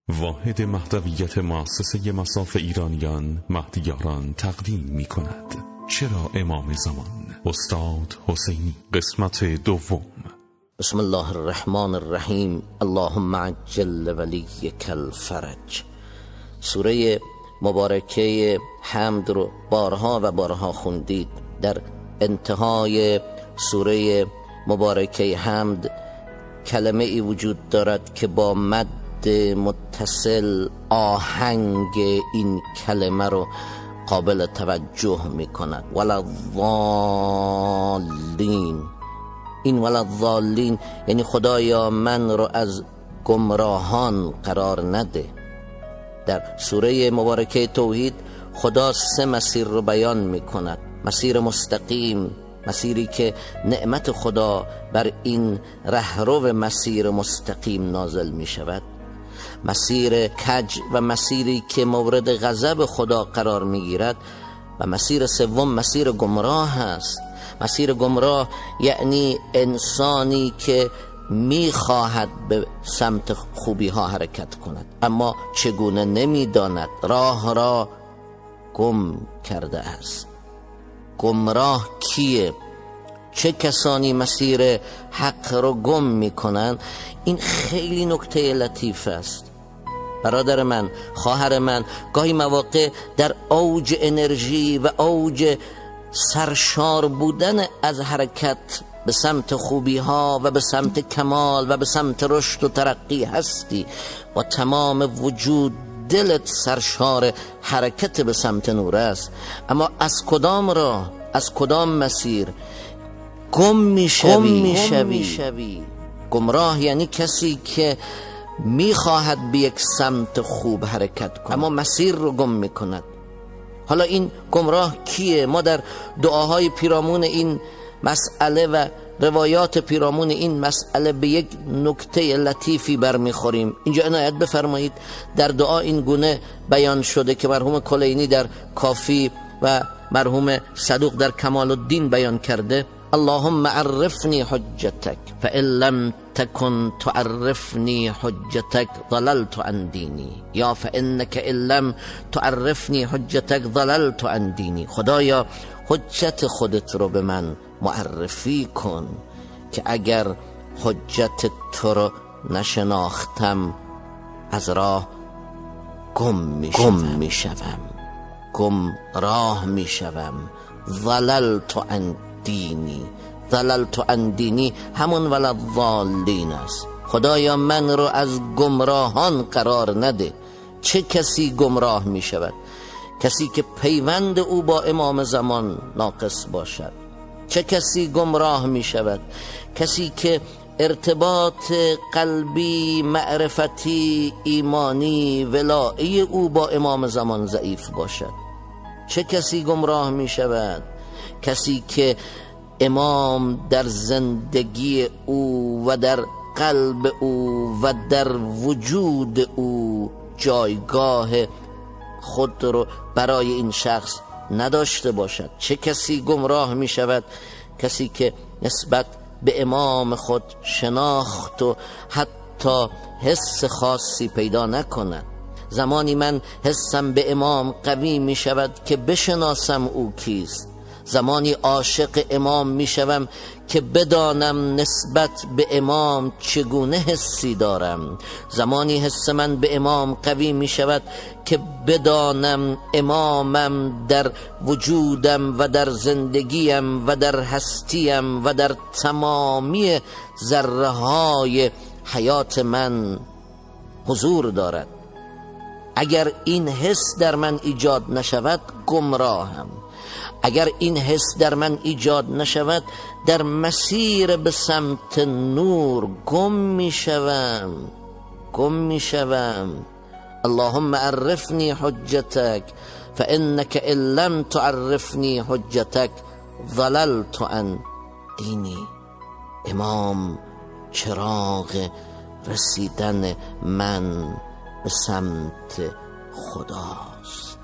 واحد مهدویت مؤسسه مصاف ایرانیان مهدیاران تقدیم می کند. چرا امام زمان؟ استاد حسینی، قسمت دوم. بسم الله الرحمن الرحیم. اللهم عجل ولیک الفرج. سوره مبارکه حمد رو بارها و بارها خوندید. در انتهای سوره مبارکه حمد کلمه ای وجود دارد که با مد متصل آهنگ این کلمه رو قابل توجه می کند. ولضالین. این ولضالین یعنی خدایا من رو از گمراهان قرار نده. در سوره مبارکه توحید خدا 3 مسیر رو بیان می کند. مسیر مستقیم، مسیری که نعمت خدا بر این رهرو مسیر مستقیم نازل می شود. مسیر کج و مسیری که مورد غضب خدا قرار می گیرد. و مسیر سوم مسیر گمراه است. مسیر گمراه یعنی انسانی که می خواهد به سمت خوبی ها حرکت کند اما چگونه نمی داند، راه را گم کرده است. گمراه کیه؟ چه کسانی مسیر حق رو گم میکنن؟ این خیلی نکته لطیف است. برادر من، خواهر من، گاهی مواقع در اوج انرژی و اوج سرشار بودن از حرکت به سمت خوبی ها و به سمت کمال و به سمت رشد و ترقی هستی، با تمام وجود دلت سرشار حرکت به سمت نور است، اما از کدام راه، از کدام مسیر گم میشوی. گمراه یعنی کسی که میخواهد به یک سمت خوب حرکت کند اما مسیر رو گم میکند. حالا این گمراه کیه؟ ما در دعاهای پیرامون این مسئله و روایات پیرامون این مسئله به یک نکته لطیفی برمیخوریم. اینجا عنایت بفرمایید. در دعا این گونه بیان شده که مرحوم کلینی در کافی و مرحوم صدوق در کمال الدین بیان کرده: اللهم عرفنی حجتک فإن لم تكن تعرفنی حجتک ضللت عن دینی، یا فإنک إن لم تعرفنی حجتک ضللت عن دینی. خدایا حجت خودت رو به من معرفی کن که اگر حجت تو رو نشناختم از راه گم میشوم، گمراه میشوم. ضللت عن دینی، ضللت عن دینی همون ولضالین است. خدایا من رو از گمراهان قرار نده. چه کسی گمراه می شود؟ کسی که پیوند او با امام زمان ناقص باشد. چه کسی گمراه می شود؟ کسی که ارتباط قلبی، معرفتی، ایمانی، ولایی او با امام زمان ضعیف باشد. چه کسی گمراه می شود؟ کسی که امام در زندگی او و در قلب او و در وجود او جایگاه خود رو برای این شخص نداشته باشد. چه کسی گمراه می شود؟ کسی که نسبت به امام خود شناخت و حتی حس خاصی پیدا نکند. زمانی من حسم به امام قوی می شود که بشناسم او کیست. زمانی عاشق امام می شوم که بدانم نسبت به امام چگونه حسی دارم. زمانی حس من به امام قوی می شود که بدانم امامم در وجودم و در زندگیم و در هستیم و در تمامی ذره های حیات من حضور دارد. اگر این حس در من ایجاد نشود گمراهم. اگر این حس در من ایجاد نشود در مسیر به سمت نور گم میشوم. اللهم عرفنی حجتک فإنک إن لم تعرفنی حجتک ضللت عن دینی. امام چراغ رسیدن من به سمت خداست.